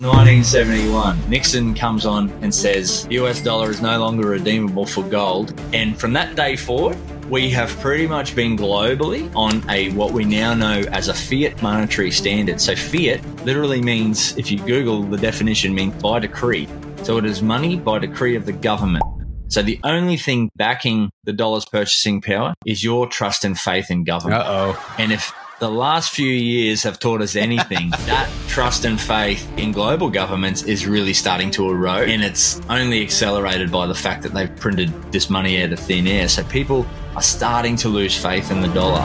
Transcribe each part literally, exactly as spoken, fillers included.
nineteen seventy-one, Nixon comes on and says U S dollar is no longer redeemable for gold. And from that day forward, we have pretty much been globally on a what we now know as a fiat monetary standard. So fiat literally means, if you Google the definition, means by decree. So it is money by decree of the government. So the only thing backing the dollar's purchasing power is your trust and faith in government. Uh-oh. And if the last few years have taught us anything, that trust and faith in global governments is really starting to erode. And it's only accelerated by the fact that they've printed this money out of thin air. So people are starting to lose faith in the dollar.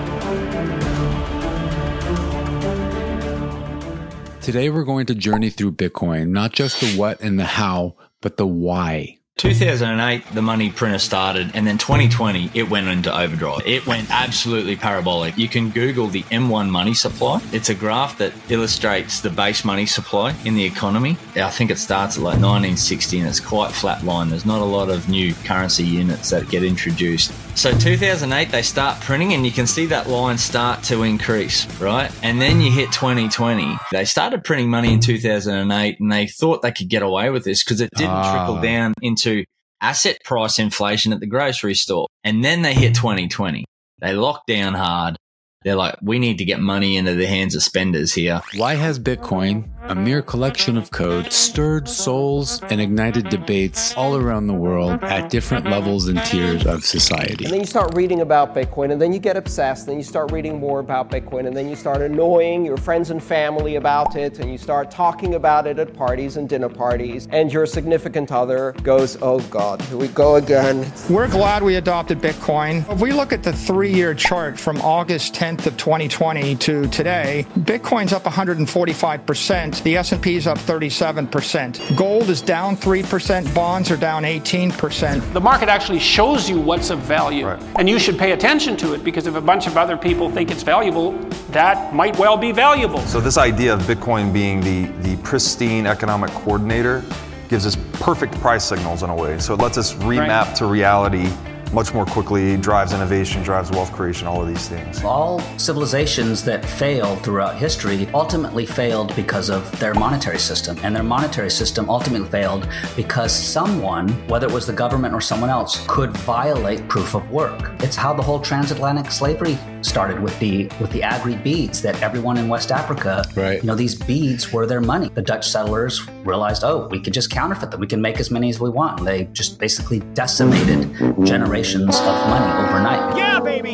Today we're going to journey through Bitcoin, not just the what and the how, but the why. two thousand eight, the money printer started, and then twenty twenty, it went into overdrive. It went absolutely parabolic. You can Google the M one money supply. It's a graph that illustrates the base money supply in the economy. I think it starts at like nineteen sixty, and it's quite flat line. There's not a lot of new currency units that get introduced. So two thousand eight, they start printing, and you can see that line start to increase, right? And then you hit twenty twenty. They started printing money in two thousand eight, and they thought they could get away with this because it didn't ah. trickle down into asset price inflation at the grocery store. And then they hit twenty twenty. They locked down hard. They're like, we need to get money into the hands of spenders here. Why has Bitcoin, a mere collection of code, stirred souls and ignited debates all around the world at different levels and tiers of society? And then you start reading about Bitcoin, and then you get obsessed, and then you start reading more about Bitcoin, and then you start annoying your friends and family about it, and you start talking about it at parties and dinner parties, and your significant other goes, oh God, here we go again. We're glad we adopted Bitcoin. If we look at the three-year chart from August tenth of twenty twenty to today, Bitcoin's up one hundred forty-five percent. The S and P's up thirty-seven percent. Gold is down three percent. Bonds are down eighteen percent. The market actually shows you what's of value. Right. And you should pay attention to it, because if a bunch of other people think it's valuable, that might well be valuable. So this idea of Bitcoin being the, the pristine economic coordinator gives us perfect price signals in a way. So it lets us remap Right. to reality much more quickly, drives innovation, drives wealth creation, all of these things. All civilizations that fail throughout history ultimately failed because of their monetary system. And their monetary system ultimately failed because someone, whether it was the government or someone else, could violate proof of work. It's how the whole transatlantic slavery started with the with the agri beads that everyone in West Africa, right. you know, these beads were their money. The Dutch settlers realized, oh, we could just counterfeit them. We can make as many as we want. And they just basically decimated generations of money overnight. Yeah, baby!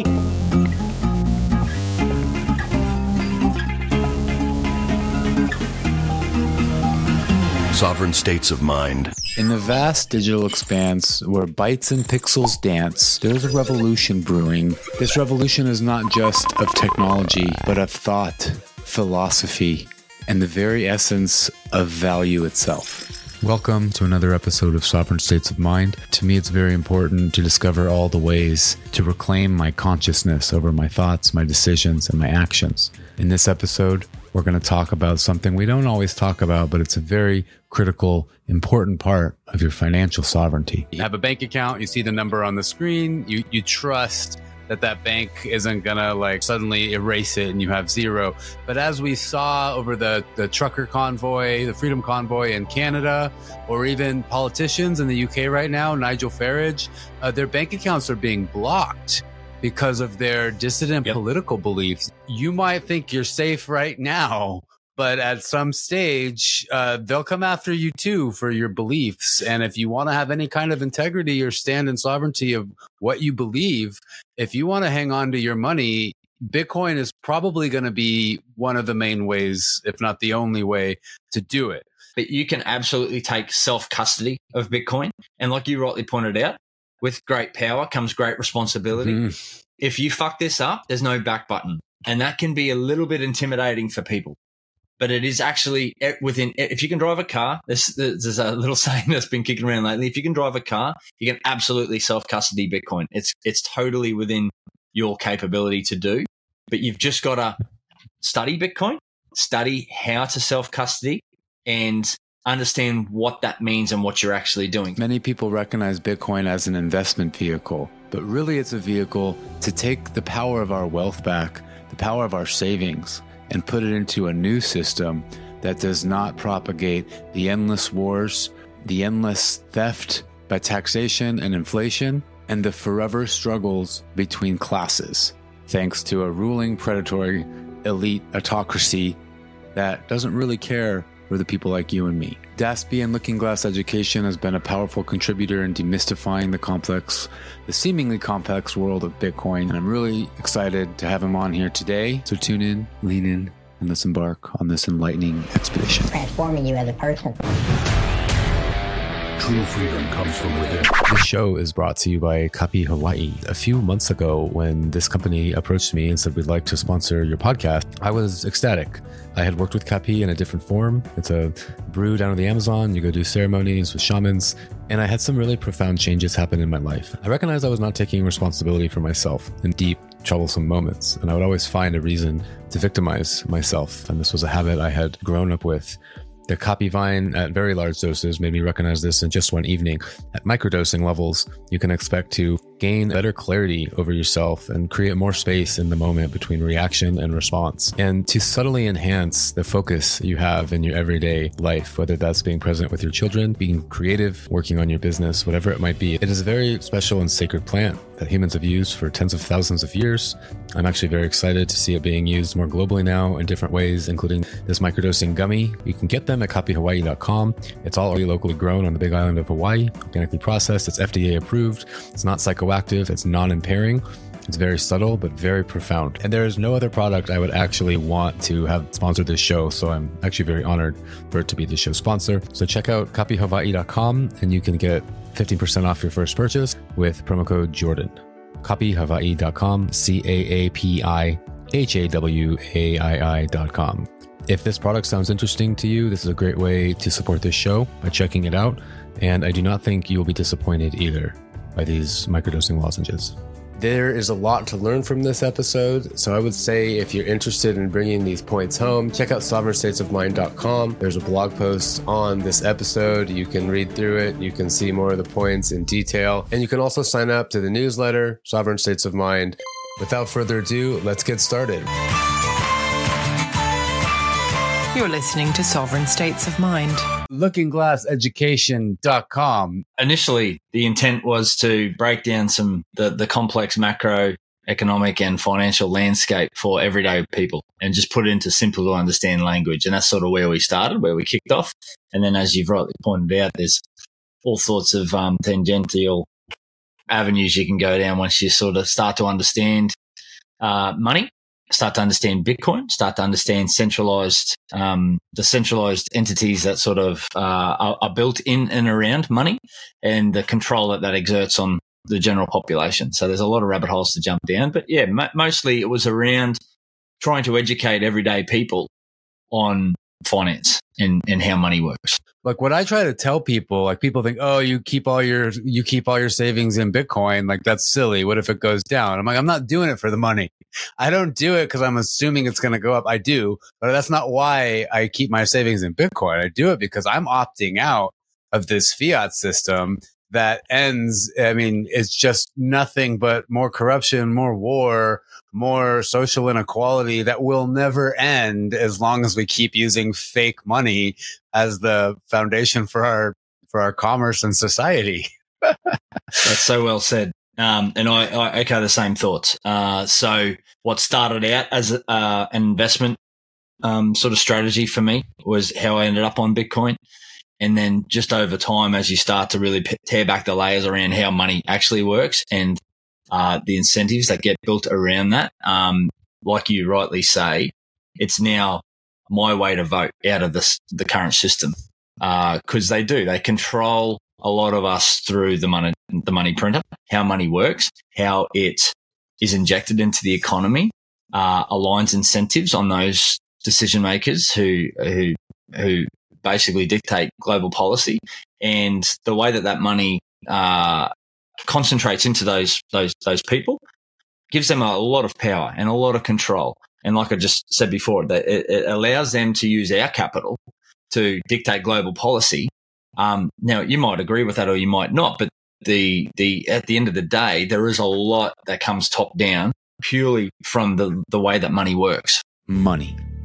Sovereign states of mind. In the vast digital expanse where bytes and pixels dance, there's a revolution brewing. This revolution is not just of technology, but of thought, philosophy, and the very essence of value itself. Welcome to another episode of Sovereign States of Mind. To me, it's very important to discover all the ways to reclaim my consciousness over my thoughts, my decisions, and my actions. In this episode, we're going to talk about something we don't always talk about, but it's a very critical, important part of your financial sovereignty. You have a bank account, you see the number on the screen, you, you trust that that bank isn't gonna like suddenly erase it and you have zero. But as we saw over the, the trucker convoy, the Freedom Convoy in Canada, or even politicians in the U K right now, Nigel Farage, uh, their bank accounts are being blocked because of their dissident yep. political beliefs. You might think you're safe right now, but at some stage, uh, they'll come after you too for your beliefs. And if you want to have any kind of integrity or stand in sovereignty of what you believe, if you want to hang on to your money, Bitcoin is probably going to be one of the main ways, if not the only way, to do it. But you can absolutely take self-custody of Bitcoin. And like you rightly pointed out, with great power comes great responsibility. Mm. If you fuck this up, there's no back button. And that can be a little bit intimidating for people. But it is actually within, if you can drive a car, there's, there's a little saying that's been kicking around lately. If you can drive a car, you can absolutely self-custody Bitcoin. It's, it's totally within your capability to do, but you've just got to study Bitcoin, study how to self-custody, and understand what that means and what you're actually doing. Many people recognize Bitcoin as an investment vehicle, but really it's a vehicle to take the power of our wealth back, the power of our savings, and put it into a new system that does not propagate the endless wars, the endless theft by taxation and inflation, and the forever struggles between classes, thanks to a ruling predatory elite autocracy that doesn't really care for the people like you and me. Daspy and Looking Glass Education has been a powerful contributor in demystifying the complex, the seemingly complex world of Bitcoin, and I'm really excited to have him on here today. So tune in, lean in, and let's embark on this enlightening expedition. Transforming you as a person. True freedom comes from within. This show is brought to you by Kapi Hawaii. A few months ago, when this company approached me and said, we'd like to sponsor your podcast, I was ecstatic. I had worked with Kapi in a different form. It's a brew down in the Amazon. You go do ceremonies with shamans. And I had some really profound changes happen in my life. I recognized I was not taking responsibility for myself in deep, troublesome moments. And I would always find a reason to victimize myself. And this was a habit I had grown up with. The Kapi Vine at very large doses made me recognize this in just one evening. At microdosing levels, you can expect to gain better clarity over yourself and create more space in the moment between reaction and response, and to subtly enhance the focus you have in your everyday life, whether that's being present with your children, being creative, working on your business, whatever it might be. It is a very special and sacred plant that humans have used for tens of thousands of years. I'm actually very excited to see it being used more globally now in different ways, including this microdosing gummy. You can get them at kapi hawaii dot com. It's all already locally grown on the big island of Hawaii, organically processed. It's F D A approved. It's not psychoactive. It's non-impairing. It's very subtle, but very profound. And there is no other product I would actually want to have sponsored this show. So I'm actually very honored for it to be the show's sponsor. So check out kapi hawaii dot com and you can get fifteen percent off your first purchase with promo code Jordan. kapi hawaii dot com, C A A P I H A W A I I dot com. If this product sounds interesting to you, this is a great way to support this show by checking it out. And I do not think you will be disappointed either by these microdosing lozenges. There is a lot to learn from this episode, so I would say if you're interested in bringing these points home, check out sovereign states of mind dot com. There's a blog post on this episode. You can read through it. You can see more of the points in detail. And you can also sign up to the newsletter, Sovereign States of Mind. Without further ado, let's get started. You're listening to Sovereign States of Mind. looking glass education dot com. Initially, the intent was to break down some the, the complex macroeconomic and financial landscape for everyday people and just put it into simple to understand language. And that's sort of where we started, where we kicked off. And then, as you've rightly pointed out, there's all sorts of um, tangential avenues you can go down once you sort of start to understand uh, money. Start to understand Bitcoin, start to understand centralized, um, the centralized entities that sort of uh, are, are built in and around money and the control that that exerts on the general population. So there's a lot of rabbit holes to jump down. But yeah, mo- mostly it was around trying to educate everyday people on finance and, and how money works. Like what I try to tell people, like people think, oh, you keep all your, you keep all your savings in Bitcoin. Like that's silly. What if it goes down? I'm like, I'm not doing it for the money. I don't do it because I'm assuming it's going to go up. I do, but that's not why I keep my savings in Bitcoin. I do it because I'm opting out of this fiat system that ends. I mean, it's just nothing but more corruption, more war, more social inequality that will never end as long as we keep using fake money as the foundation for our, for our commerce and society. That's so well said. Um, and I, I echo the same thoughts. Uh, so what started out as uh, an investment um, sort of strategy for me was how I ended up on Bitcoin. And then just over time, as you start to really p- tear back the layers around how money actually works and uh, the incentives that get built around that, um, like you rightly say, it's now my way to vote out of this, the current system because uh, they do. They control a lot of us through the money, the money printer, how money works, how it is injected into the economy, uh, aligns incentives on those decision makers who, who, who basically dictate global policy, and the way that that money, uh, concentrates into those, those, those people gives them a lot of power and a lot of control. And like I just said before, that it, it allows them to use our capital to dictate global policy. Um, now you might agree with that or you might not, but the, the, at the end of the day, there is a lot that comes top down purely from the, the way that money works. Money.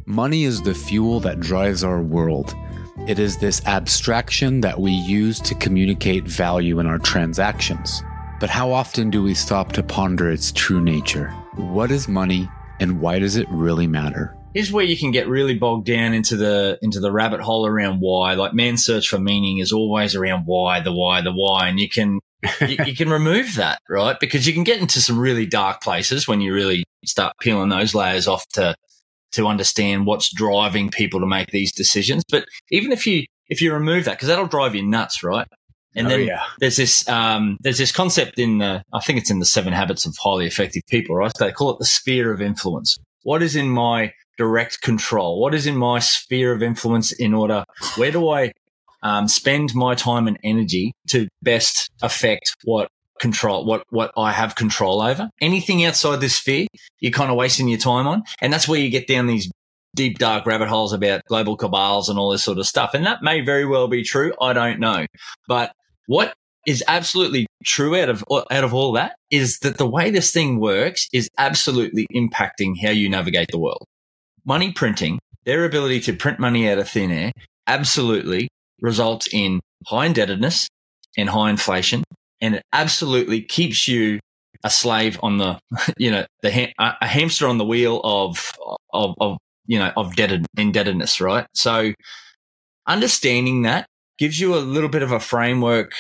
Money is the fuel that drives our world. It is this abstraction that we use to communicate value in our transactions. But how often do we stop to ponder its true nature? What is money and why does it really matter? Here's where you can get really bogged down into the into the rabbit hole around why. Like man's search for meaning is always around why, the why, the why, and you can you, you can remove that, right? Because you can get into some really dark places when you really start peeling those layers off to to understand what's driving people to make these decisions. But even if you if you remove that, because that'll drive you nuts, right? And oh, then yeah. there's this um, there's this concept in the I think it's in the Seven Habits of Highly Effective People, right? They call it the sphere of influence. What is in my direct control? What is in my sphere of influence in order? Where do I um, spend my time and energy to best affect what control, what, what I have control over? Anything outside this sphere, you're kind of wasting your time on. And that's where you get down these deep, dark rabbit holes about global cabals and all this sort of stuff. And that may very well be true. I don't know. But what is absolutely true out of, out of all that is that the way this thing works is absolutely impacting how you navigate the world. Money printing, their ability to print money out of thin air, absolutely results in high indebtedness and high inflation, and it absolutely keeps you a slave on the, you know, the ha- a hamster on the wheel of of, of you know of debted, indebtedness, right? So understanding that gives you a little bit of a framework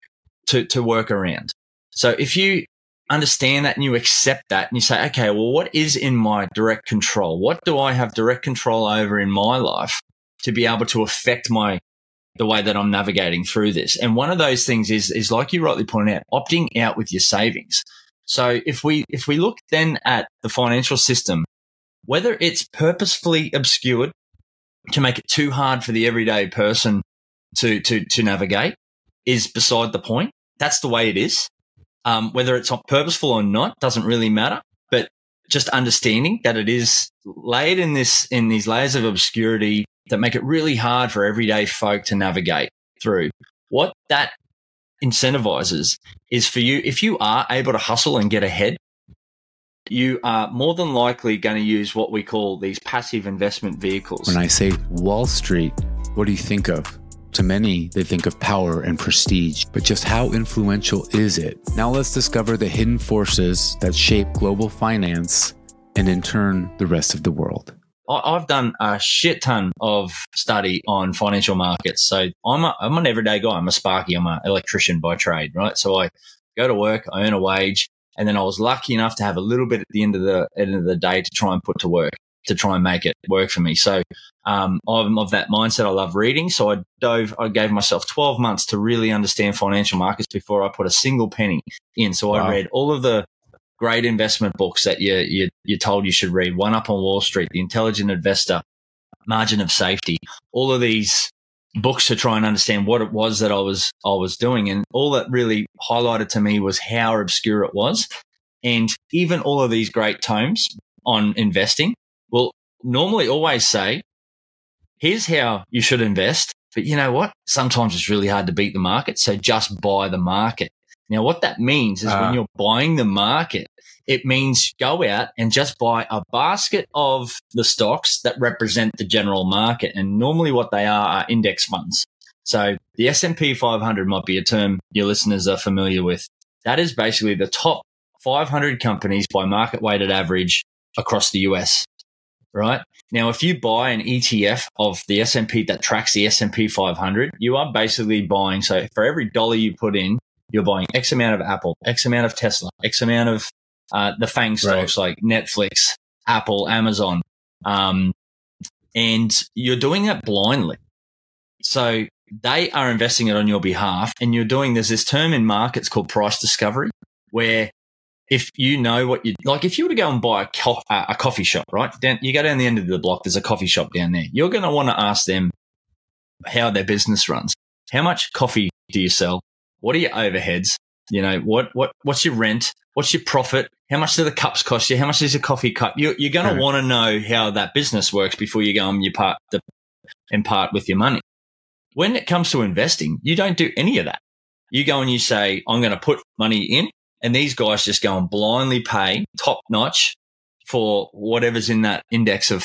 to to work around. So if you understand that and you accept that and you say, okay, well, what is in my direct control? What do I have direct control over in my life to be able to affect my, the way that I'm navigating through this? And one of those things is, is like you rightly pointed out, opting out with your savings. So if we, if we look then at the financial system, whether it's purposefully obscured to make it too hard for the everyday person to, to, to navigate is beside the point. That's the way it is. Um, whether it's purposeful or not doesn't really matter, but just understanding that it is laid in this, in these layers of obscurity that make it really hard for everyday folk to navigate through. What that incentivizes is for you, if you are able to hustle and get ahead, you are more than likely going to use what we call these passive investment vehicles. When I say Wall Street, what do you think of? To many, they think of power and prestige, but just how influential is it? Now let's discover the hidden forces that shape global finance and in turn, the rest of the world. I've done a shit ton of study on financial markets. So I'm, a, I'm an everyday guy. I'm a Sparky. I'm an electrician by trade, right? So I go to work, I earn a wage, and then I was lucky enough to have a little bit at the end of the end of the day to try and put to work, to try and make it work for me. So um, I'm of that mindset. I love reading. So I dove, I gave myself twelve months to really understand financial markets before I put a single penny in. So wow. I read all of the great investment books that you, you, you're told you should read. One Up on Wall Street, The Intelligent Investor, Margin of Safety, all of these books to try and understand what it was that I was, I was doing. And all that really highlighted to me was how obscure it was. And even all of these great tomes on investing will normally always say, here's how you should invest. But you know what? Sometimes it's really hard to beat the market. So just buy the market. Now, what that means is uh, when you're buying the market, it means go out and just buy a basket of the stocks that represent the general market. And normally what they are are index funds. So the S and P five hundred might be a term your listeners are familiar with. That is basically the top five hundred companies by market weighted average across the U S, right? Now, if you buy an E T F of the S and P that tracks the S and P five hundred, you are basically buying, so for every dollar you put in, you're buying X amount of Apple, X amount of Tesla, X amount of uh, the FANG stocks right. like Netflix, Apple, Amazon. Um, and you're doing it blindly. So they are investing it on your behalf, and you're doing, there's this term in markets called price discovery, where if you know what you, like if you were to go and buy a, co- a coffee shop, right? Down, you go down the end of the block, there's a coffee shop down there. You're going to want to ask them how their business runs. How much coffee do you sell? What are your overheads? You know, what, what, what's your rent? What's your profit? How much do the cups cost you? How much is a coffee cup? You're, you're going to want to know how that business works before you go and you part the, and part with your money. When it comes to investing, you don't do any of that. You go and you say, I'm going to put money in, and these guys just go and blindly pay top notch for whatever's in that index of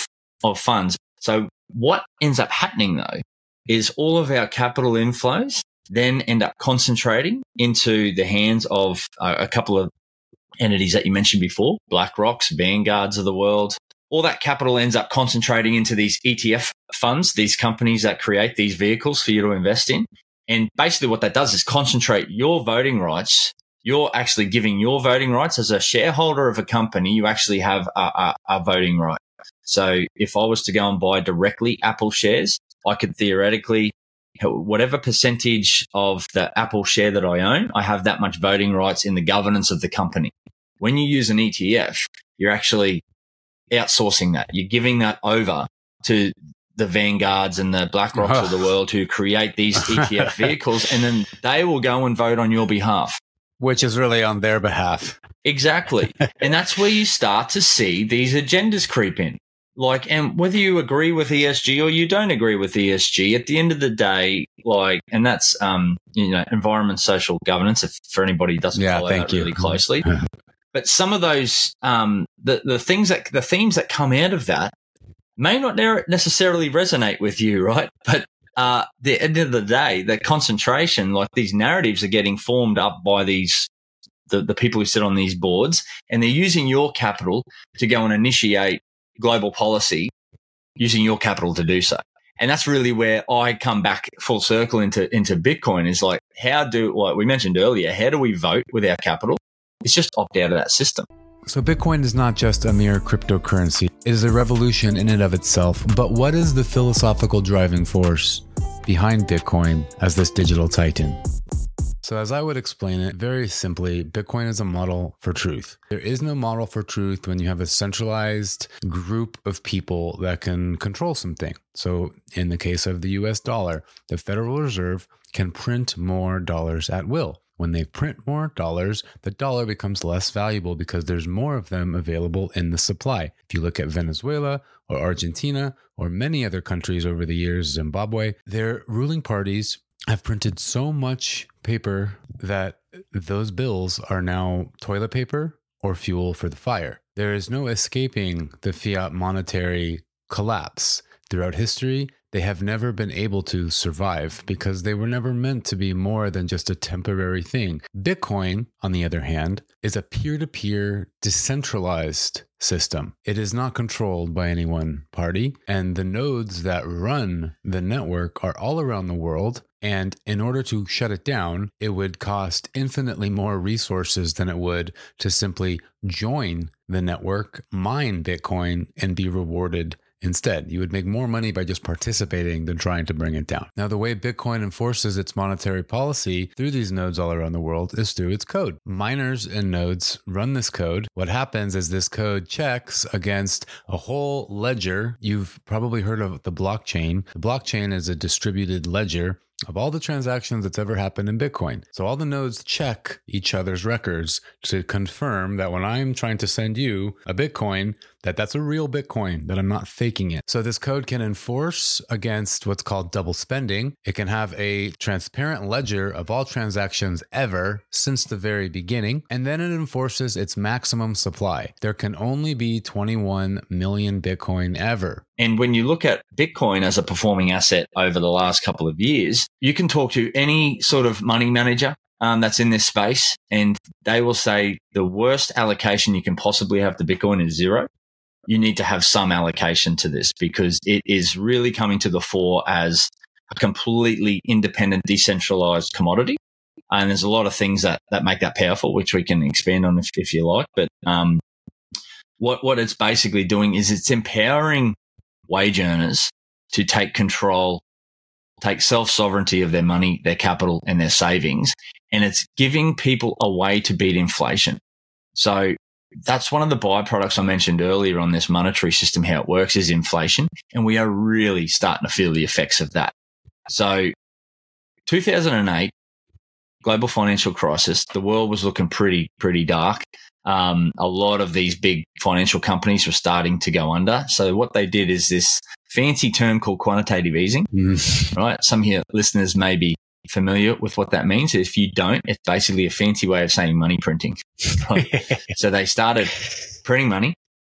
of funds. So what ends up happening though is all of our capital inflows then end up concentrating into the hands of uh, a couple of entities that you mentioned before, BlackRocks, Vanguards of the world. All that capital ends up concentrating into these E T F funds, these companies that create these vehicles for you to invest in. And basically what that does is concentrate your voting rights. You're actually giving your voting rights as a shareholder of a company. You actually have a, a, a voting right. So if I was to go and buy directly Apple shares, I could theoretically, whatever percentage of the Apple share that I own, I have that much voting rights in the governance of the company. When you use an E T F, you're actually outsourcing that. You're giving that over to the Vanguards and the BlackRocks of the world who create these E T F vehicles, and then they will go and vote on your behalf. Which is really on their behalf. Exactly. And that's where you start to see these agendas creep in. Like, and whether you agree with E S G or you don't agree with E S G, at the end of the day, like, and that's, um, you know, environment, social governance, if for anybody who doesn't yeah, follow that you. really closely. But some of those, um, the, the things that, the themes that come out of that may not necessarily resonate with you, right? But uh, the end of the day, the concentration, like these narratives are getting formed up by these, the, the people who sit on these boards, and they're using your capital to go and initiate global policy using your capital to do so. And that's really where I come back full circle into, into Bitcoin is like, how do, like we mentioned earlier, how do we vote with our capital? It's just opt out of that system. So Bitcoin is not just a mere cryptocurrency. It is a revolution in and of itself. But what is the philosophical driving force behind Bitcoin as this digital titan? So as I would explain it very simply, Bitcoin is a model for truth. There is no model for truth when you have a centralized group of people that can control something. So in the case of the U S dollar, the Federal Reserve can print more dollars at will. When they print more dollars, the dollar becomes less valuable because there's more of them available in the supply. If you look at Venezuela or Argentina or many other countries over the years, Zimbabwe, their ruling parties have printed so much paper that those bills are now toilet paper or fuel for the fire. There is no escaping the fiat monetary collapse. Throughout history, they have never been able to survive because they were never meant to be more than just a temporary thing. Bitcoin, on the other hand, is a peer-to-peer decentralized system. It is not controlled by any one party, and the nodes that run the network are all around the world. And in order to shut it down, it would cost infinitely more resources than it would to simply join the network, mine Bitcoin, and be rewarded instead. You would make more money by just participating than trying to bring it down. Now, the way Bitcoin enforces its monetary policy through these nodes all around the world is through its code. Miners and nodes run this code. What happens is this code checks against a whole ledger. You've probably heard of the blockchain. The blockchain is a distributed ledger of all the transactions that's ever happened in Bitcoin. So all the nodes check each other's records to confirm that when I'm trying to send you a Bitcoin, that that's a real Bitcoin, that I'm not faking it. So this code can enforce against what's called double spending. It can have a transparent ledger of all transactions ever since the very beginning. And then it enforces its maximum supply. There can only be twenty-one million Bitcoin ever. And when you look at Bitcoin as a performing asset over the last couple of years, you can talk to any sort of money manager um, that's in this space, and they will say the worst allocation you can possibly have to Bitcoin is zero. You need to have some allocation to this because it is really coming to the fore as a completely independent, decentralized commodity. And there's a lot of things that, that make that powerful, which we can expand on if, if you like. But um, what, what it's basically doing is it's empowering wage earners to take control, take self-sovereignty of their money, their capital, and their savings. And it's giving people a way to beat inflation. So that's one of the byproducts I mentioned earlier on this monetary system, how it works is inflation. And we are really starting to feel the effects of that. So two thousand eight, global financial crisis, the world was looking pretty, pretty dark. Um, a lot of these big financial companies were starting to go under. So what they did is this fancy term called quantitative easing, mm. right? Some of your listeners may be familiar with what that means. If you don't, it's basically a fancy way of saying money printing. Right? So they started printing money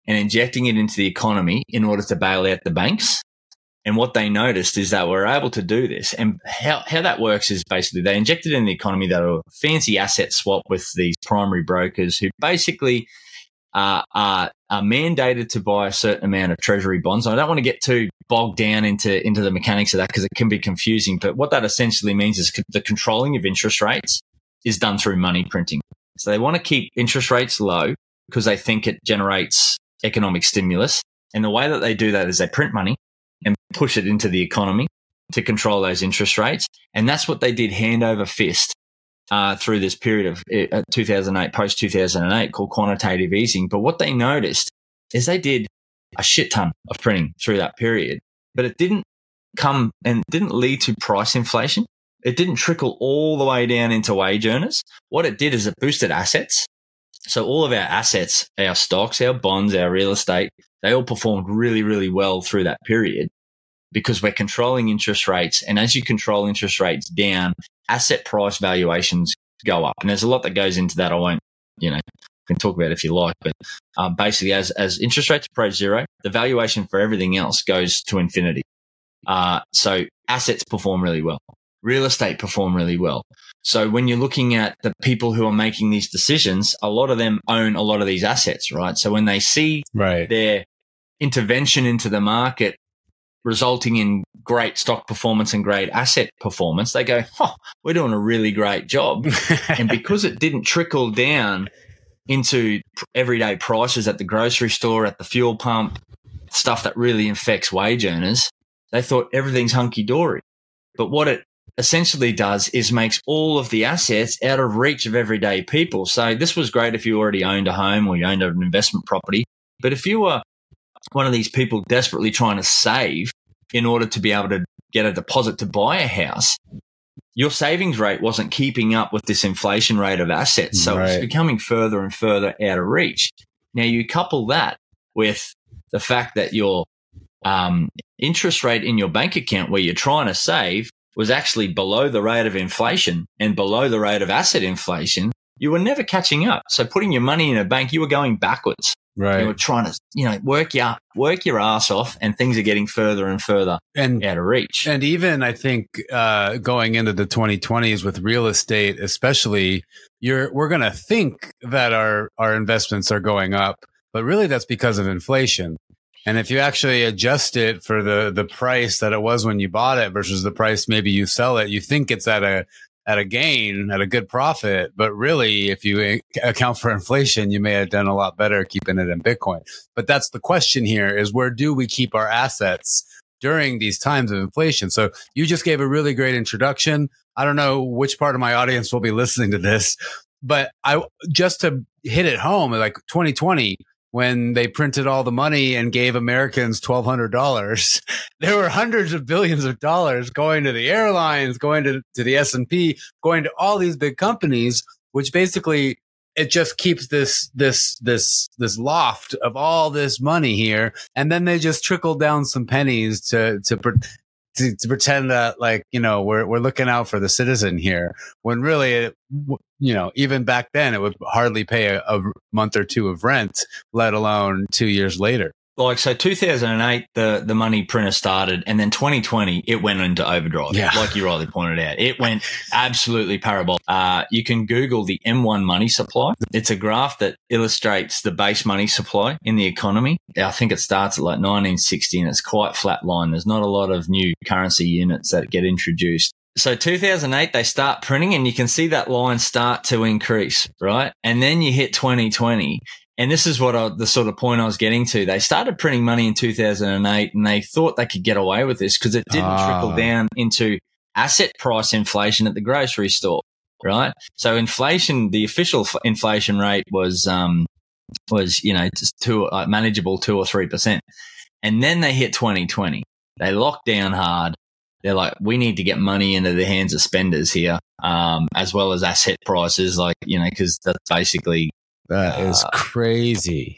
and injecting it into the economy in order to bail out the banks. And what they noticed is that we're able to do this. And how, how that works is basically they injected in the economy that a fancy asset swap with these primary brokers who basically uh, are, are mandated to buy a certain amount of treasury bonds. I don't want to get too bogged down into, into the mechanics of that because it can be confusing. But what that essentially means is the controlling of interest rates is done through money printing. So they want to keep interest rates low because they think it generates economic stimulus. And the way that they do that is they print money and push it into the economy to control those interest rates. And that's what they did hand over fist uh, through this period of uh, two thousand eight, post two thousand eight, called quantitative easing. But what they noticed is they did a shit ton of printing through that period, but it didn't come and didn't lead to price inflation. It didn't trickle all the way down into wage earners. What it did is it boosted assets. So all of our assets, our stocks, our bonds, our real estate, they all performed really, really well through that period because we're controlling interest rates. And as you control interest rates down, asset price valuations go up. And there's a lot that goes into that. I won't, you know, can talk about it if you like. But um, basically, as, as interest rates approach zero, the valuation for everything else goes to infinity. Uh, so assets perform really well. Real estate perform really well. So when you're looking at the people who are making these decisions, a lot of them own a lot of these assets, right? So when they see right. their intervention into the market resulting in great stock performance and great asset performance, they go, oh, we're doing a really great job. And because it didn't trickle down into everyday prices at the grocery store, at the fuel pump, stuff that really affects wage earners, they thought everything's hunky-dory. But what it essentially does is makes all of the assets out of reach of everyday people. So this was great if you already owned a home or you owned an investment property. But if you were one of these people desperately trying to save in order to be able to get a deposit to buy a house, your savings rate wasn't keeping up with this inflation rate of assets. So right. it's becoming further and further out of reach. Now you couple that with the fact that your um, interest rate in your bank account where you're trying to save was actually below the rate of inflation and below the rate of asset inflation, you were never catching up. So putting your money in a bank, you were going backwards. Right. You were trying to, you know, work your, work your ass off, and things are getting further and further and, out of reach. And even I think uh, going into the twenty twenties with real estate, especially, you're we're going to think that our, our investments are going up, but really that's because of inflation. And if you actually adjust it for the, the price that it was when you bought it versus the price maybe you sell it, you think it's at a at a gain, at a good profit. But really, if you account for inflation, you may have done a lot better keeping it in Bitcoin. But that's the question here is, where do we keep our assets during these times of inflation? So you just gave a really great introduction. I don't know which part of my audience will be listening to this, but I just to hit it home, like twenty twenty, when they printed all the money and gave Americans twelve hundred dollars, there were hundreds of billions of dollars going to the airlines, going to, to the S and P, going to all these big companies, which basically it just keeps this, this, this, this loft of all this money here. And then they just trickle down some pennies to, to, to, to pretend that, like, you know, we're, we're looking out for the citizen here, when really, it, you know, even back then it would hardly pay a, a month or two of rent, let alone two years later. Like, so two thousand eight, the, the money printer started, and then twenty twenty, it went into overdrive. Yeah. Like you rightly pointed out, it went absolutely parabolic. Uh, you can Google the M one money supply. It's a graph that illustrates the base money supply in the economy. I think it starts at like nineteen sixty, and it's quite flat line. There's not a lot of new currency units that get introduced. So two thousand eight, they start printing, and you can see that line start to increase, right? And then you hit twenty twenty. And this is what I, the sort of point I was getting to. They started printing money in two thousand eight, and they thought they could get away with this because it didn't ah. trickle down into asset price inflation at the grocery store, right? So inflation, the official f- inflation rate was, um, was, you know, just two, uh, manageable two or three percent. And then they hit twenty twenty. They locked down hard. They're like, we need to get money into the hands of spenders here, um, as well as asset prices, like, you know, because that's basically, That is uh, crazy.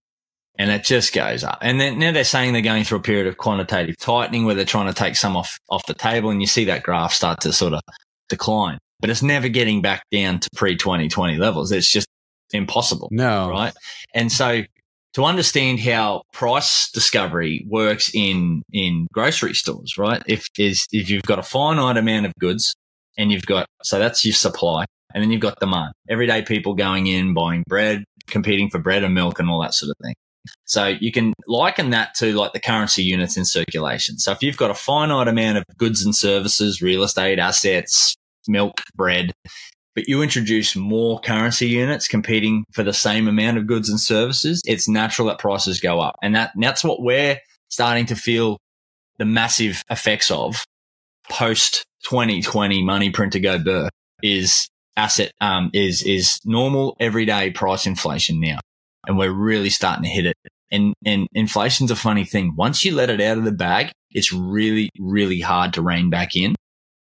And it just goes up. And then now they're saying they're going through a period of quantitative tightening where they're trying to take some off, off the table, and you see that graph start to sort of decline. But it's never getting back down to pre twenty twenty levels. It's just impossible. No. Right? And so to understand how price discovery works in, in grocery stores, right? If is if you've got a finite amount of goods and you've got, so that's your supply, and then you've got demand. Everyday people going in, buying bread, competing for bread and milk and all that sort of thing. So you can liken that to like the currency units in circulation. So if you've got a finite amount of goods and services, real estate, assets, milk, bread, but you introduce more currency units competing for the same amount of goods and services, it's natural that prices go up. And that and that's what we're starting to feel the massive effects of post twenty twenty money print to go burr is asset, um, is, is normal everyday price inflation now. And we're really starting to hit it. And, and inflation's a funny thing. Once you let it out of the bag, it's really, really hard to rein back in.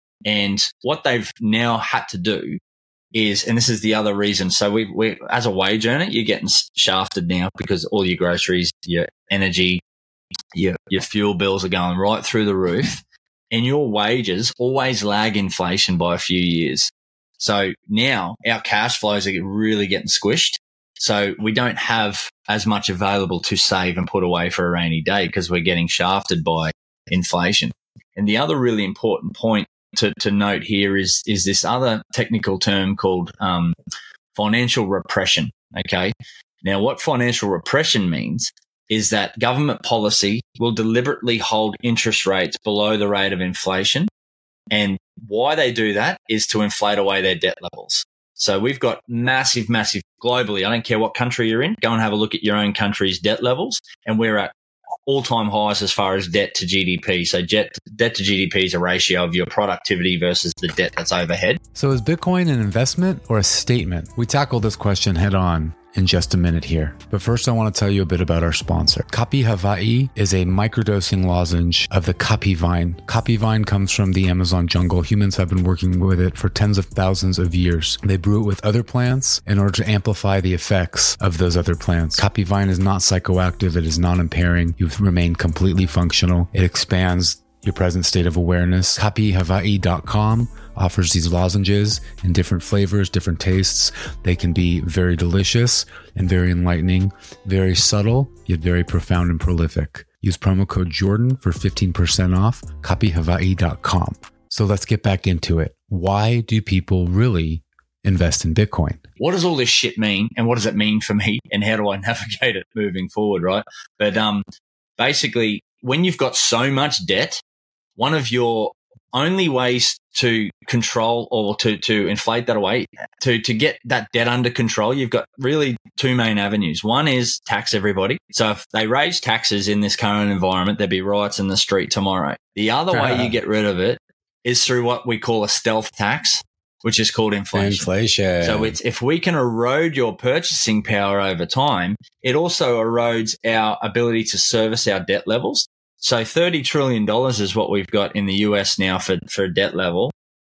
And what they've now had to do is, and this is the other reason. So we, we, as a wage earner, you're getting shafted now because all your groceries, your energy, your, your fuel bills are going right through the roof, and your wages always lag inflation by a few years. So now our cash flows are really getting squished. So we don't have as much available to save and put away for a rainy day because we're getting shafted by inflation. And the other really important point to, to note here is, is this other technical term called um, financial repression. Okay. Now, what financial repression means is that government policy will deliberately hold interest rates below the rate of inflation. And why they do that is to inflate away their debt levels. So we've got massive, massive globally. I don't care what country you're in. Go and have a look at your own country's debt levels. And we're at all-time highs as far as debt to G D P. So debt, debt to G D P is a ratio of your productivity versus the debt that's overhead. So is Bitcoin an investment or a statement? We tackle this question head on in just a minute here. But first, I want to tell you a bit about our sponsor. Kapi Hawaii is a microdosing lozenge of the Kapi vine. Kapi vine comes from the Amazon jungle. Humans have been working with it for tens of thousands of years. They brew it with other plants in order to amplify the effects of those other plants. Kapi vine is not psychoactive. It is non-impairing. You remain completely functional. It expands your present state of awareness. Kapi Hawaii dot com offers these lozenges in different flavors, different tastes. They can be very delicious and very enlightening, very subtle, yet very profound and prolific. Use promo code Jordan for fifteen percent off, Kapi Hawaii dot com. So let's get back into it. Why do people really invest in Bitcoin? What does all this shit mean, and what does it mean for me, and how do I navigate it moving forward, right? But um, basically, when you've got so much debt, one of your only ways to control or to, to inflate that away, to, to get that debt under control, you've got really two main avenues. One is tax everybody. So if they raise taxes in this current environment, there'd be riots in the street tomorrow. The other way you get rid of it is through what we call a stealth tax, which is called inflation. Inflation. So it's, if we can erode your purchasing power over time, it also erodes our ability to service our debt levels. So thirty trillion dollars is what we've got in the U S now for, for debt level.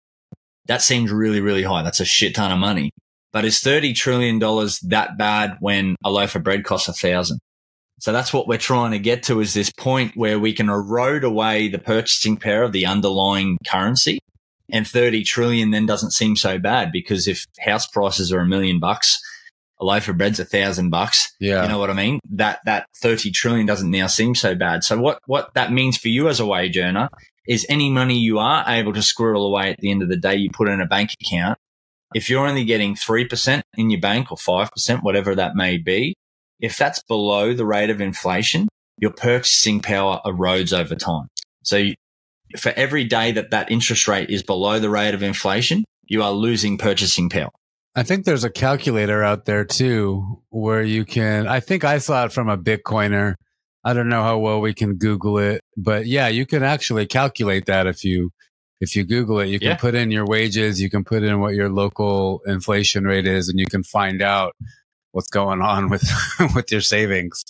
That seems really, really high. That's a shit ton of money. But is thirty trillion dollars that bad when a loaf of bread costs a thousand? So that's what we're trying to get to, is this point where we can erode away the purchasing power of the underlying currency. And thirty trillion then doesn't seem so bad, because if house prices are a million bucks, a loaf of bread's a thousand bucks. Yeah. You know what I mean? That, that thirty trillion doesn't now seem so bad. So what, what that means for you as a wage earner is any money you are able to squirrel away at the end of the day, you put in a bank account. If you're only getting three percent in your bank or five percent, whatever that may be, if that's below the rate of inflation, your purchasing power erodes over time. So you, for every day that that interest rate is below the rate of inflation, you are losing purchasing power. I think there's a calculator out there too, where you can, I think I saw it from a Bitcoiner. I don't know how well we can Google it, but yeah, you can actually calculate that if you, if you Google it. You can yeah. put in your wages, you can put in what your local inflation rate is, and you can find out what's going on with, with your savings.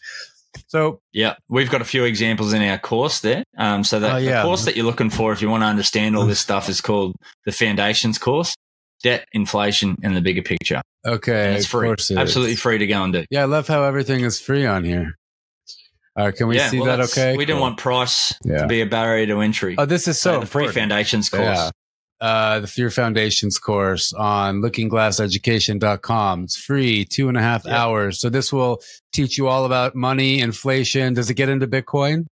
So yeah, we've got a few examples in our course there. Um, so the, uh, yeah. the course that you're looking for, if you want to understand all this stuff, is called the Foundations course. Debt, inflation, and the bigger picture. Okay. And it's free. It Absolutely free to go and do. Yeah, I love how everything is free on here. All right, can we yeah, see well, that okay? We cool. didn't want price yeah. to be a barrier to entry. Oh, this is so, so the free Foundations course. Yeah. uh, the Fear Foundations course on looking glass education dot com. It's free, two and a half yep. hours. So this will teach you all about money, inflation. Does it get into Bitcoin?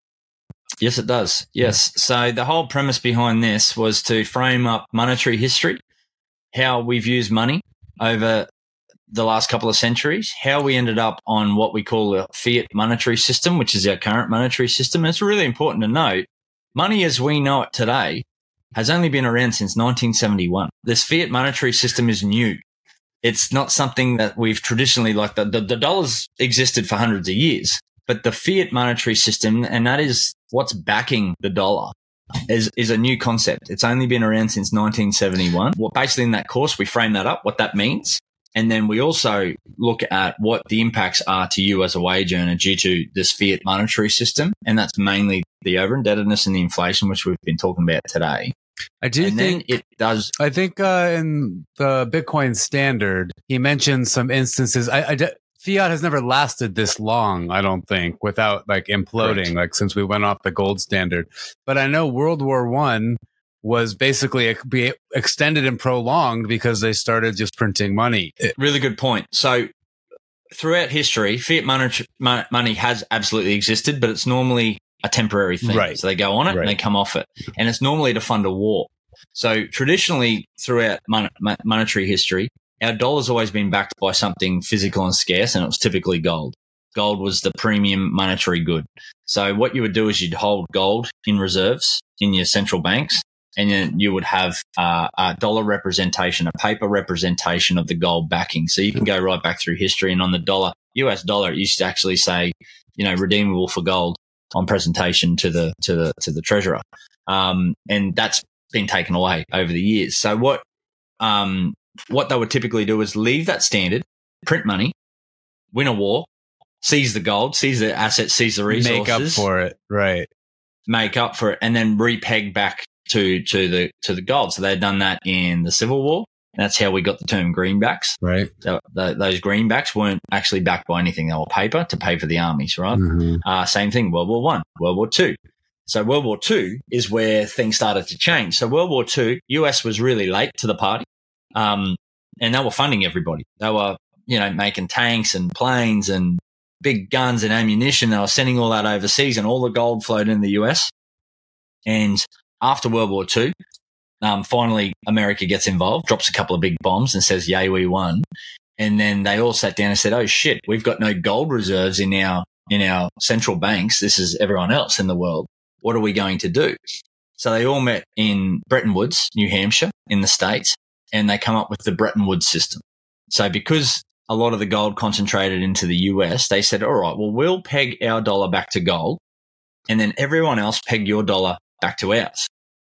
Yes, it does. Yes. So the whole premise behind this was to frame up monetary history, how we've used money over the last couple of centuries, how we ended up on what we call a fiat monetary system, which is our current monetary system. And it's really important to note, money as we know it today has only been around since nineteen seventy-one. This fiat monetary system is new. It's not something that we've traditionally, like the, the, the dollars existed for hundreds of years, but the fiat monetary system, and that is what's backing the dollar, is, is a new concept. It's only been around since nineteen seventy-one. Well, basically in that course, we frame that up, what that means. And then we also look at what the impacts are to you as a wage earner due to this fiat monetary system. And that's mainly the over-indebtedness and the inflation, which we've been talking about today. I do and think it does. I think uh, in the Bitcoin standard, he mentioned some instances. I, I, fiat has never lasted this long, I don't think, without like imploding, Correct. Like since we went off the gold standard. But I know World War One was basically be extended and prolonged because they started just printing money. Really good point. So throughout history, fiat money, money has absolutely existed, but it's normally a temporary thing. Right. So they go on it right. and they come off it. And it's normally to fund a war. So traditionally throughout mon- monetary history, our dollar's always been backed by something physical and scarce, and it was typically gold. Gold was the premium monetary good. So what you would do is you'd hold gold in reserves in your central banks, and then you would have uh, a dollar representation, a paper representation of the gold backing. So you can go right back through history, and on the dollar, U S dollar, it used to actually say, you know, redeemable for gold on presentation to the to the to the treasurer, um, and that's been taken away over the years. So what um, what they would typically do is leave that standard, print money, win a war, seize the gold, seize the assets, seize the resources, make up for it, right? Make up for it, and then repeg back to to the to the gold. So they'd done that in the Civil War. And that's how we got the term greenbacks. Right. So the, those greenbacks weren't actually backed by anything. They were paper to pay for the armies, right? Mm-hmm. Uh, same thing, World War One, World War Two. So World War Two is where things started to change. So World War Two, U S was really late to the party, um, and they were funding everybody. They were, you know, making tanks and planes and big guns and ammunition. They were sending all that overseas, and all the gold flowed in the U S. And after World War Two, Um, finally, America gets involved, drops a couple of big bombs and says, yay, we won. And then they all sat down and said, oh, shit, we've got no gold reserves in our in our central banks. This is everyone else in the world. What are we going to do? So they all met in Bretton Woods, New Hampshire, in the States, and they come up with the Bretton Woods system. So because a lot of the gold concentrated into the U S, they said, all right, well, we'll peg our dollar back to gold, and then everyone else peg your dollar back to ours.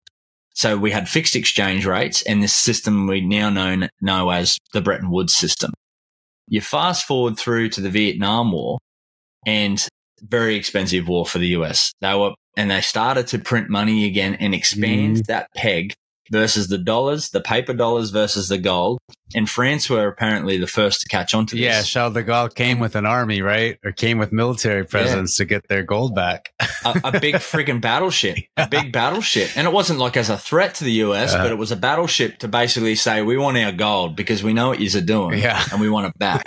So we had fixed exchange rates, and this system we now know, know as the Bretton Woods system. You fast forward through to the Vietnam War, and very expensive war for the U S. They were, and they started to print money again and expand mm. that peg versus the dollars, the paper dollars versus the gold. And France were apparently the first to catch on to this. Yeah, Charles de Gaulle came with an army, right? Or came with military presence yeah. to get their gold back. a, a big freaking battleship, a big battleship. And it wasn't like as a threat to the U S, uh, but it was a battleship to basically say, we want our gold because we know what you're doing yeah. and we want it back.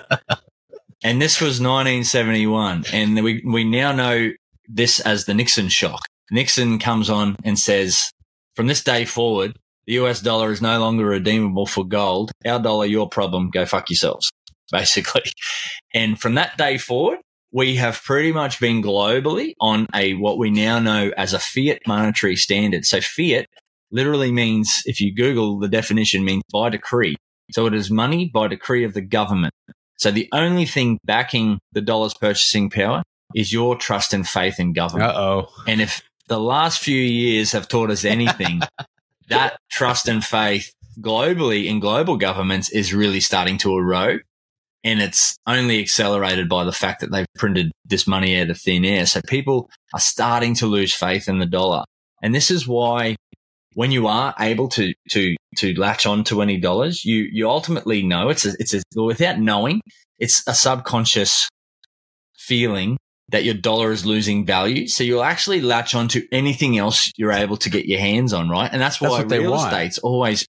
And this was nineteen seventy-one. And we, we now know this as the Nixon shock. Nixon comes on and says, from this day forward, the U S dollar is no longer redeemable for gold. Our dollar, your problem. Go fuck yourselves, basically. And from that day forward, we have pretty much been globally on a what we now know as a fiat monetary standard. So fiat literally means, if you Google the definition, means by decree. So it is money by decree of the government. So the only thing backing the dollar's purchasing power is your trust and faith in government. Uh-oh. And if the last few years have taught us anything, that trust and faith globally in global governments is really starting to erode. And it's only accelerated by the fact that they've printed this money out of thin air. So people are starting to lose faith in the dollar. And this is why when you are able to, to, to latch on to any dollars, you, you ultimately know it's a, it's a, without knowing, it's a subconscious feeling that your dollar is losing value. So you'll actually latch onto anything else you're able to get your hands on, right? And that's why That's what they real want. estate's always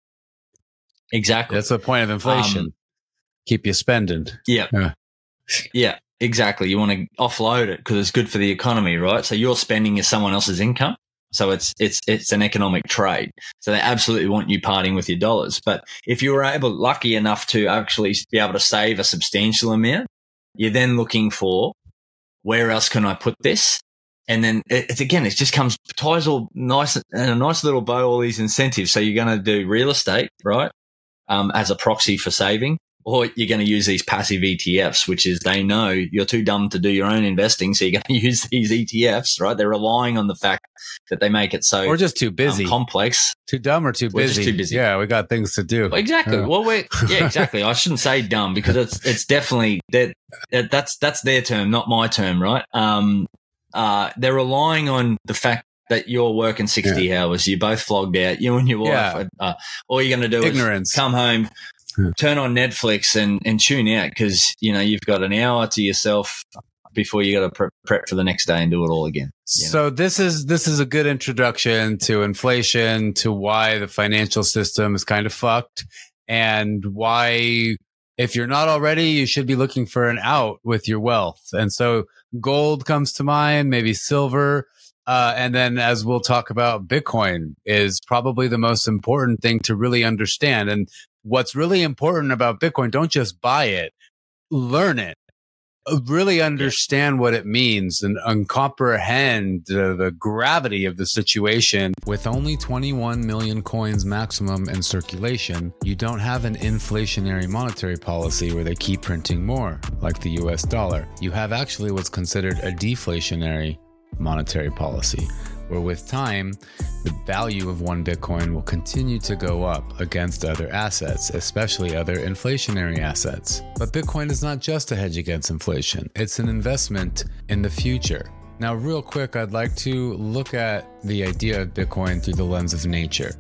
exactly. That's the point of inflation. Um, Keep you spending. Yeah. Yeah. Yeah, exactly. You want to offload it because it's good for the economy, right? So your spending is someone else's income. So it's it's it's an economic trade. So they absolutely want you parting with your dollars. But if you were able, lucky enough to actually be able to save a substantial amount, you're then looking for where else can I put this? And then it, it's again, it just comes ties all nice and a nice little bow, all these incentives. So you're going to do real estate, right? Um, as a proxy for saving. Or you're going to use these passive E T Fs, which is they know you're too dumb to do your own investing, so you're going to use these E T Fs, right? They're relying on the fact that they make it so We're just too busy. Um, complex. Too dumb or too busy? We're just too busy. Yeah, we got things to do. Well, exactly. Yeah. Well, we're yeah, exactly. I shouldn't say dumb because it's it's definitely that that's that's their term, not my term, right? Um, uh, they're relying on the fact that you're working sixty yeah. hours, you're both flogged out, you and your wife. Yeah. Uh, all you're going to do Ignorance. is come home. Turn on Netflix and, and tune out because, you know, you've got an hour to yourself before you got to prep, prep for the next day and do it all again. So know? this is this is a good introduction to inflation, to why the financial system is kind of fucked, and why, if you're not already, you should be looking for an out with your wealth. And so gold comes to mind, maybe silver. Uh, and then, as we'll talk about, Bitcoin is probably the most important thing to really understand. And what's really important about Bitcoin, don't just buy it, learn it, really understand what it means and, and comprehend uh, the gravity of the situation. With only twenty-one million coins maximum in circulation, you don't have an inflationary monetary policy where they keep printing more, like the U S dollar. You have actually what's considered a deflationary monetary policy, where with time, the value of one Bitcoin will continue to go up against other assets, especially other inflationary assets. But Bitcoin is not just a hedge against inflation, it's an investment in the future. Now, real quick, I'd like to look at the idea of Bitcoin through the lens of nature.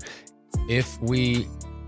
If we,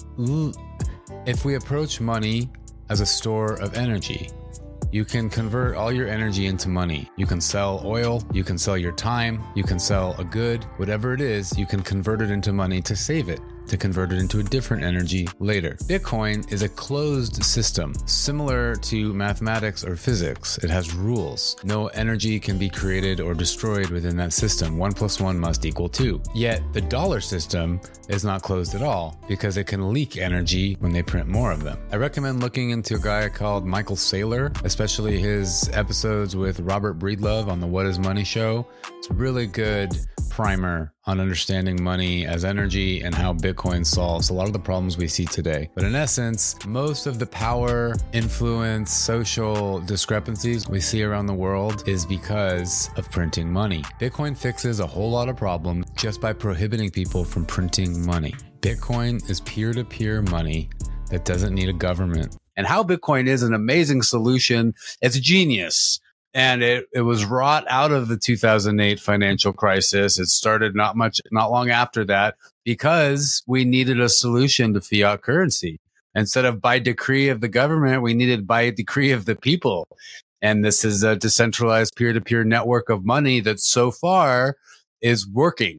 if we approach money as a store of energy, you can convert all your energy into money. You can sell oil, you can sell your time, you can sell a good, whatever it is, you can convert it into money to save it, to convert it into a different energy later. Bitcoin is a closed system, similar to mathematics or physics. It has rules. No energy can be created or destroyed within that system. One plus one must equal two. Yet the dollar system is not closed at all because it can leak energy when they print more of them. I recommend looking into a guy called Michael Saylor, especially his episodes with Robert Breedlove on the What is Money show. It's a really good primer on understanding money as energy and how Bitcoin solves a lot of the problems we see today. But in essence, most of the power, influence, social discrepancies we see around the world is because of printing money. Bitcoin fixes a whole lot of problems just by prohibiting people from printing money. Bitcoin is peer-to-peer money that doesn't need a government. And how Bitcoin is an amazing solution. It's genius. And it, it was wrought out of the two thousand eight financial crisis. It started not much, not long after that, because we needed a solution to fiat currency. Instead of by decree of the government, we needed by decree of the people. And this is a decentralized peer-to-peer network of money that so far is working.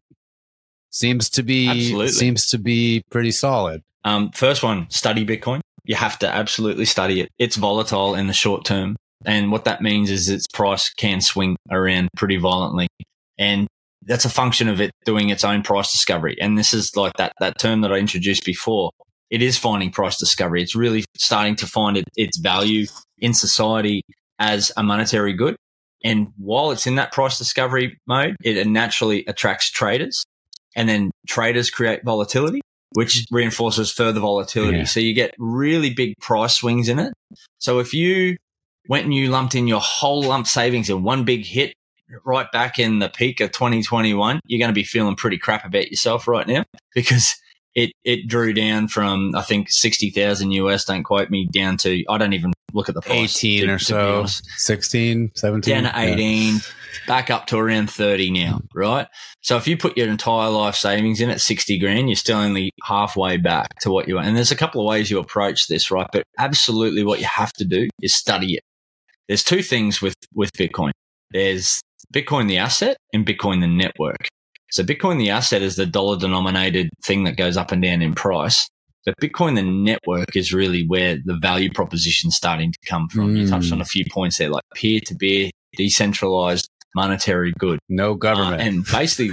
Seems to be, Absolutely. seems to be pretty solid. Um, first one, study Bitcoin. You have to absolutely study it. It's volatile in the short term. And what that means is its price can swing around pretty violently. And that's a function of it doing its own price discovery. And this is like that, that term that I introduced before. It is finding price discovery. It's really starting to find it, its value in society as a monetary good. And while it's in that price discovery mode, it naturally attracts traders. And then traders create volatility, which reinforces further volatility. Yeah. So you get really big price swings in it. So if you went and you lumped in your whole lump savings in one big hit right back in the peak of twenty twenty-one, you're going to be feeling pretty crap about yourself right now because it, it drew down from, I think, sixty thousand U S, don't quote me, down to, I don't even look at the price. eighteen to, or to so, sixteen, seventeen. Down to eighteen, yeah. Back up to around thirty now, right? So if you put your entire life savings in at sixty grand, you're still only halfway back to what you want. And there's a couple of ways you approach this, right? But absolutely what you have to do is study it. There's two things with, with Bitcoin. There's Bitcoin the asset and Bitcoin the network. So Bitcoin the asset is the dollar denominated thing that goes up and down in price. But Bitcoin the network is really where the value proposition is starting to come from. Mm. You touched on a few points there, like peer-to-peer, decentralized monetary good. No government. Uh, and basically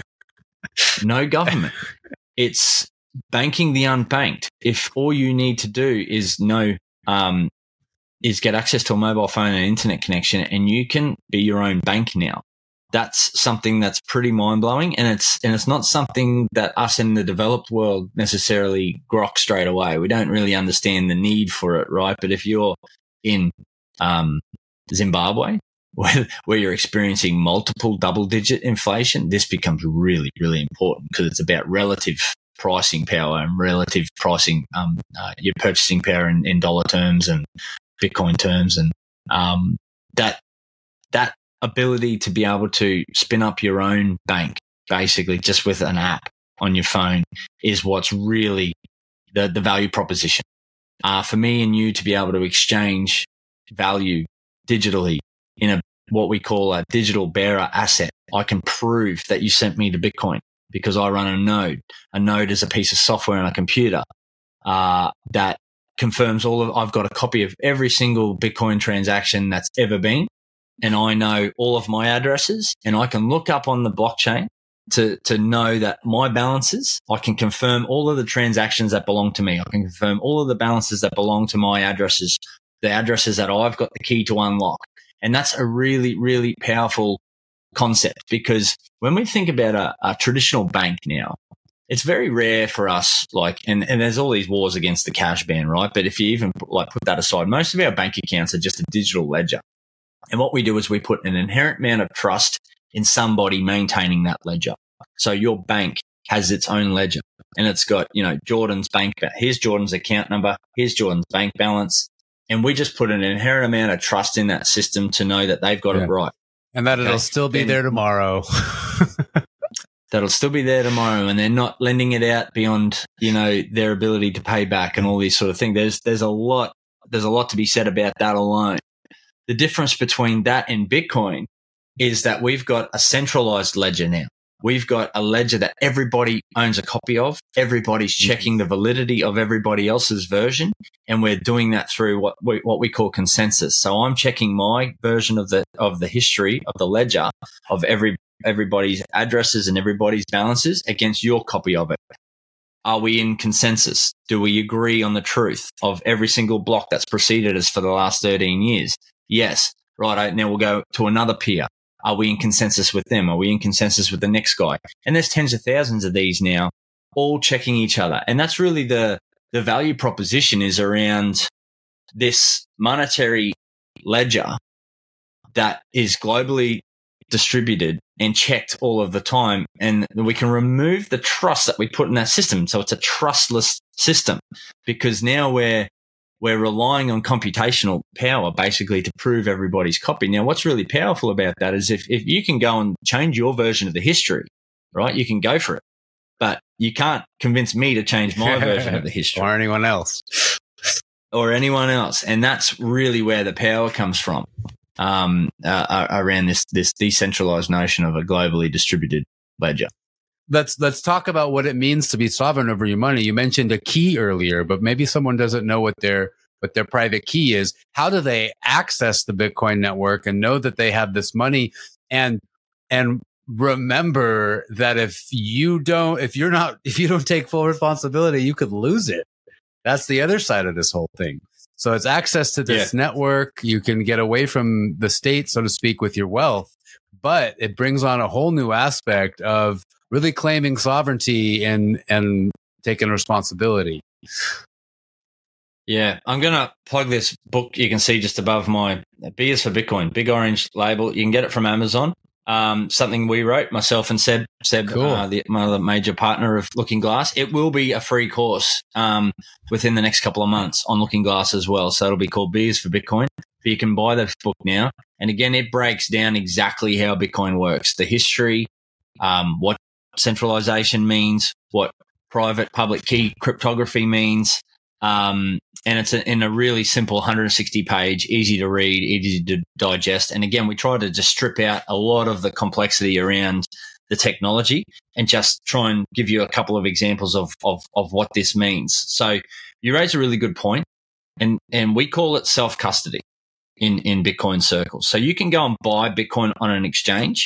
no government. It's banking the unbanked. If all you need to do is know, um, is get access to a mobile phone and internet connection, and you can be your own bank now. That's something that's pretty mind blowing, and it's and it's not something that us in the developed world necessarily grok straight away. We don't really understand the need for it, right? But if you're in um, Zimbabwe, where, where you're experiencing multiple double digit inflation, this becomes really, really important because it's about relative pricing power and relative pricing, um, uh, your purchasing power in, in dollar terms and Bitcoin terms, and um, that that. ability to be able to spin up your own bank, basically just with an app on your phone, is what's really the, the value proposition. Uh, for me and you to be able to exchange value digitally in a what we call a digital bearer asset. I can prove that you sent me the Bitcoin because I run a node. A node is a piece of software on a computer uh, that confirms all of, I've got a copy of every single Bitcoin transaction that's ever been. And I know all of my addresses, and I can look up on the blockchain to, to know that my balances, I can confirm all of the transactions that belong to me. I can confirm all of the balances that belong to my addresses, the addresses that I've got the key to unlock. And that's a really, really powerful concept, because when we think about a, a traditional bank now, it's very rare for us, like, and, and there's all these wars against the cash ban, right? But if you even like put that aside, most of our bank accounts are just a digital ledger. And what we do is we put an inherent amount of trust in somebody maintaining that ledger. So your bank has its own ledger, and it's got, you know, Jordan's bank. Here's Jordan's account number. Here's Jordan's bank balance. And we just put an inherent amount of trust in that system to know that they've got yeah. it right. And that okay? it'll still be then, there tomorrow. that'll still be there tomorrow, and they're not lending it out beyond, you know, their ability to pay back and all these sort of things. There's, there's a lot, there's a lot to be said about that alone. The difference between that and Bitcoin is that we've got a centralized ledger now. We've got a ledger that everybody owns a copy of. Everybody's checking the validity of everybody else's version, and we're doing that through what we, what we call consensus. So I'm checking my version of the of the history of the ledger of every everybody's addresses and everybody's balances against your copy of it. Are we in consensus? Do we agree on the truth of every single block that's preceded us for the last thirteen years? Yes. Right. Now we'll go to another peer. Are we in consensus with them? Are we in consensus with the next guy? And there's tens of thousands of these now, all checking each other. And that's really the, the value proposition is around this monetary ledger that is globally distributed and checked all of the time. And we can remove the trust that we put in that system. So it's a trustless system, because now we're We're relying on computational power basically to prove everybody's copy. Now, what's really powerful about that is if, if you can go and change your version of the history, right, you can go for it. But you can't convince me to change my version of the history. Or anyone else. Or anyone else. And that's really where the power comes from, um, uh, around this, this decentralized notion of a globally distributed ledger. Let's let's talk about what it means to be sovereign over your money. You mentioned a key earlier, but maybe someone doesn't know what their what their private key is. How do they access the Bitcoin network and know that they have this money? And and remember that if you don't, if you're not, if you don't take full responsibility, you could lose it. That's the other side of this whole thing. So it's access to this yeah. network. You can get away from the state, so to speak, with your wealth, but it brings on a whole new aspect of really claiming sovereignty and and taking responsibility. Yeah, I'm going to plug this book you can see just above my B is for Bitcoin, big orange label. You can get it from Amazon. Um, something we wrote, myself and Seb, Seb cool. uh, the, my other major partner of Looking Glass. It will be a free course um, within the next couple of months on Looking Glass as well. So it'll be called B is for Bitcoin. But you can buy this book now. And again, it breaks down exactly how Bitcoin works, the history, um, what centralization means, what private public key cryptography means, Um, and it's a, in a really simple one hundred sixty page, easy to read, easy to digest. And again, we try to just strip out a lot of the complexity around the technology and just try and give you a couple of examples of, of, of what this means. So you raise a really good point, and, and we call it self-custody in, in Bitcoin circles. So you can go and buy Bitcoin on an exchange,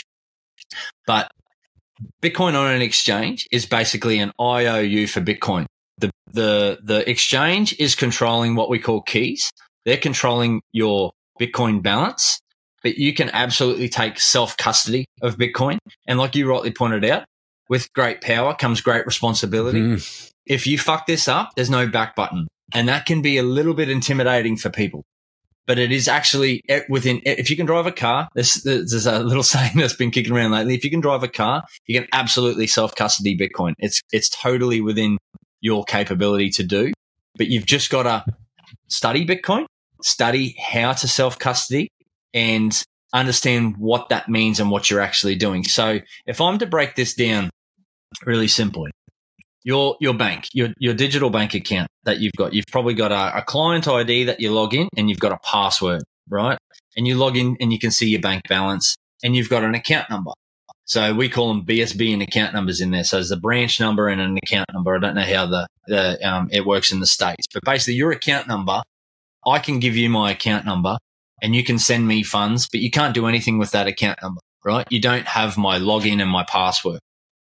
but Bitcoin on an exchange is basically an I O U for Bitcoin. The, the, the exchange is controlling what we call keys. They're controlling your Bitcoin balance, but you can absolutely take self-custody of Bitcoin. And like you rightly pointed out, with great power comes great responsibility. Mm. If you fuck this up, there's no back button. And that can be a little bit intimidating for people. But it is actually within, if you can drive a car, there's, there's a little saying that's been kicking around lately. If you can drive a car, you can absolutely self-custody Bitcoin. It's, it's totally within your capability to do, but you've just got to study Bitcoin, study how to self-custody, and understand what that means and what you're actually doing. So if I'm to break this down really simply, your your bank, your your digital bank account that you've got, you've probably got a, a client I D that you log in, and you've got a password, right? And you log in and you can see your bank balance, and you've got an account number. So we call them B S B and account numbers in there. So there's a branch number and an account number. I don't know how the, the um, it works in the States, but basically your account number, I can give you my account number and you can send me funds, but you can't do anything with that account number, right? You don't have my login and my password.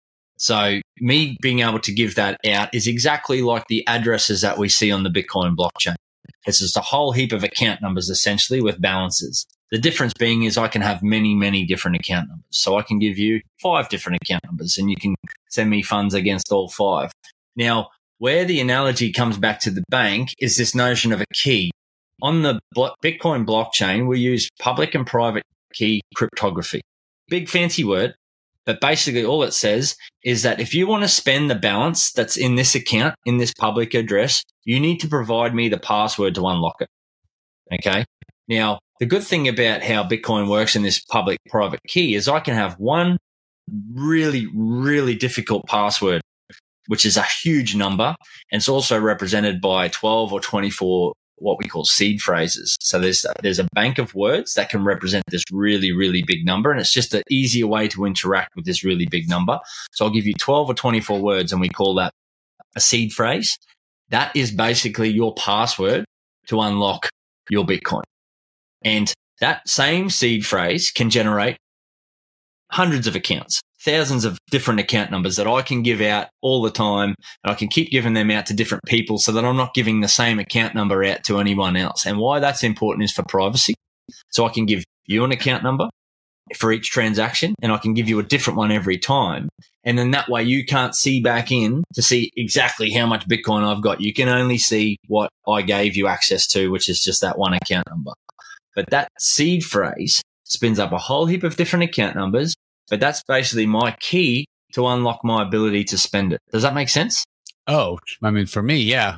So me being able to give that out is exactly like the addresses that we see on the Bitcoin blockchain. It's just a whole heap of account numbers essentially with balances. The difference being is I can have many, many different account numbers. So I can give you five different account numbers and you can send me funds against all five. Now, where the analogy comes back to the bank is this notion of a key. On the Bitcoin blockchain, we use public and private key cryptography. Big fancy word, but basically all it says is that if you want to spend the balance that's in this account, in this public address, you need to provide me the password to unlock it. Okay? Now, the good thing about how Bitcoin works in this public-private key is I can have one really, really difficult password, which is a huge number, and it's also represented by twelve or twenty-four what we call seed phrases. So there's there's a bank of words that can represent this really, really big number, and it's just an easier way to interact with this really big number. So I'll give you twelve or twenty-four words, and we call that a seed phrase. That is basically your password to unlock your Bitcoin. And that same seed phrase can generate hundreds of accounts, thousands of different account numbers that I can give out all the time, and I can keep giving them out to different people so that I'm not giving the same account number out to anyone else. And why that's important is for privacy. So I can give you an account number for each transaction, and I can give you a different one every time. And then that way you can't see back in to see exactly how much Bitcoin I've got. You can only see what I gave you access to, which is just that one account number. But that seed phrase spins up a whole heap of different account numbers, but that's basically my key to unlock my ability to spend it. Does that make sense? Oh, I mean, for me, yeah.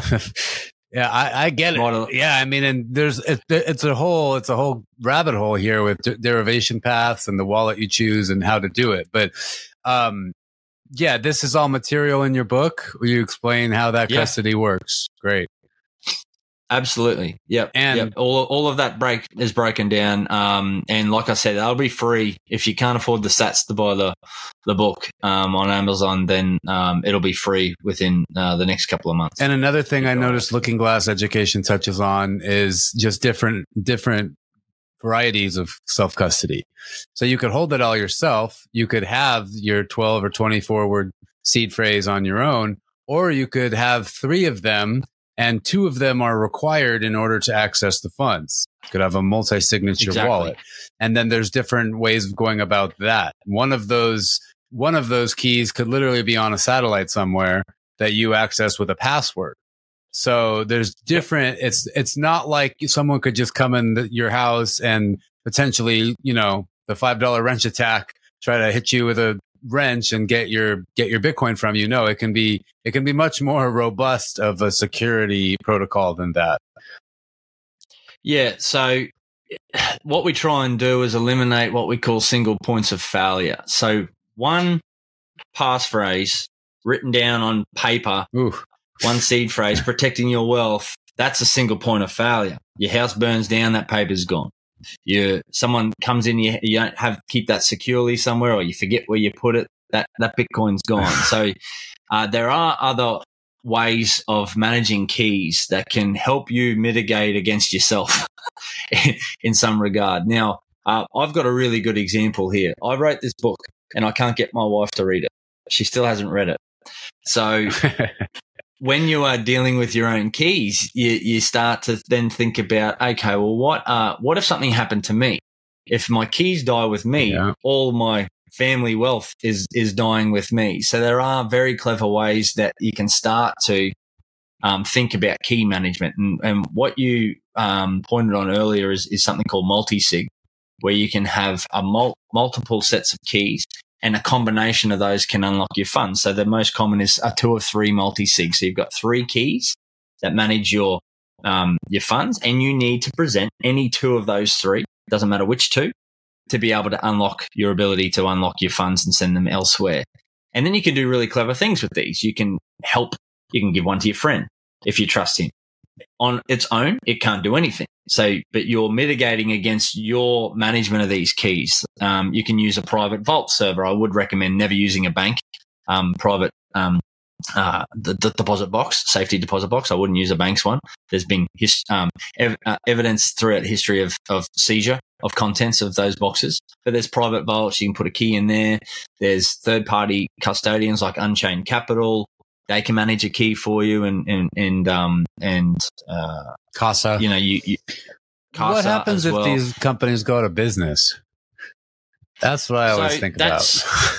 yeah, I, I get it. Yeah, I mean, and there's, it, it's a whole, it's a whole rabbit hole here with de- derivation paths and the wallet you choose and how to do it. But, um, yeah, this is all material in your book. Will you explain how that yeah. custody works? Great. Absolutely. Yep. And yep. all all of that break is broken down. Um, and like I said, that'll be free. If you can't afford the sats to buy the, the book, um, on Amazon, then, um, it'll be free within, uh, the next couple of months. And another thing I noticed Looking Glass Education touches on is just different, different varieties of self-custody. So you could hold it all yourself. You could have your twelve or twenty-four word seed phrase on your own, or you could have three of them, and two of them are required in order to access the funds. You could have a multi-signature exactly. wallet. And then there's different ways of going about that. One of those, one of those keys could literally be on a satellite somewhere that you access with a password. So there's different, it's, it's not like someone could just come in the, your house and potentially, you know, the five dollar wrench attack, try to hit you with a wrench and get your get your Bitcoin from you. No, it can be it can be much more robust of a security protocol than that. Yeah, so what we try and do is eliminate what we call single points of failure. So one passphrase written down on paper Ooh. one seed phrase, protecting your wealth, that's a single point of failure. Your house burns down, that paper's gone. You, someone comes in, you, you don't have keep that securely somewhere, or you forget where you put it, that, that Bitcoin's gone. So uh, there are other ways of managing keys that can help you mitigate against yourself in some regard. Now, uh, I've got a really good example here. I wrote this book and I can't get my wife to read it. She still hasn't read it. So when you are dealing with your own keys, you, you start to then think about, okay, well, what uh, what if something happened to me? If my keys die with me, yeah. all my family wealth is is dying with me. So there are very clever ways that you can start to um, think about key management. And, and what you um, pointed on earlier is, is something called multi-sig, where you can have a mul- multiple sets of keys, and a combination of those can unlock your funds. So the most common is a two of three multi-sig. So you've got three keys that manage your um, your funds, and you need to present any two of those three, doesn't matter which two, to be able to unlock your ability to unlock your funds and send them elsewhere. And then you can do really clever things with these. You can help, you can give one to your friend if you trust him. On its own, it can't do anything. So, but you're mitigating against your management of these keys. Um, you can use a private vault server. I would recommend never using a bank, um, private, um, uh, the, the deposit box, safety deposit box. I wouldn't use a bank's one. There's been his, um, ev- uh, evidence throughout history of, of seizure of contents of those boxes, but there's private vaults. You can put a key in there. There's third party custodians like Unchained Capital. They can manage a key for you, and and and um and uh, Casa. You know, you. you Casa what happens if well. these companies go out of business? That's what I always so think about.